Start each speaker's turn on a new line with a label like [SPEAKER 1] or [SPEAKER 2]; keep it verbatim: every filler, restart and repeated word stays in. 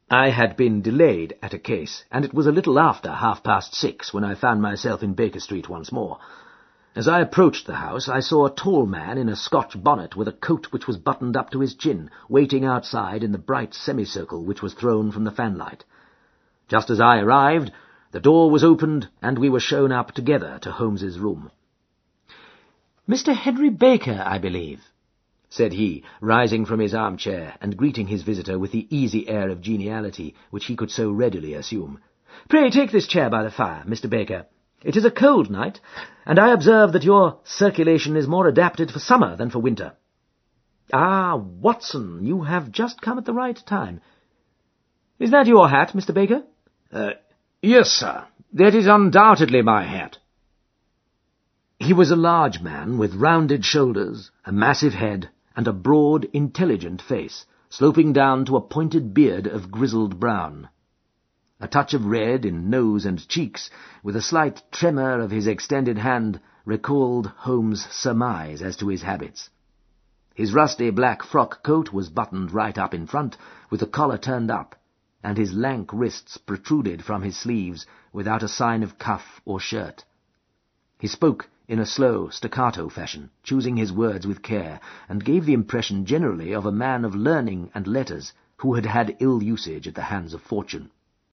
[SPEAKER 1] I had been delayed at a case, and it was a little after half-past six when I found myself in Baker Street once more. As I approached the house, I saw a tall man in a Scotch bonnet with a coat which was buttoned up to his chin, waiting outside in the bright semicircle which was thrown from the fanlight. Just as I arrived, the door was opened, and we were shown up together to Holmes's room. "Mister Henry Baker, I believe," said he, rising from his armchair and greeting his visitor with the easy air of geniality which he could so readily assume. "Pray take this chair by the fire, Mister Baker. It is a cold night, and I observe that your circulation is more adapted for summer than for winter. Ah, Watson, you have just come at the right time. Is that your hat, Mister Baker?"
[SPEAKER 2] Uh, yes, sir. That is undoubtedly my hat."
[SPEAKER 1] He was a large man with rounded shoulders, a massive head, and a broad, intelligent face, sloping down to a pointed beard of grizzled brown. A touch of red in nose and cheeks, with a slight tremor of his extended hand, recalled Holmes' surmise as to his habits. His rusty black frock coat was buttoned right up in front, with the collar turned up, and his lank wrists protruded from his sleeves without a sign of cuff or shirt. He spoke in a slow, staccato fashion, choosing his words with care, and gave the impression generally of a man of learning and letters who had had ill usage at the hands of fortune.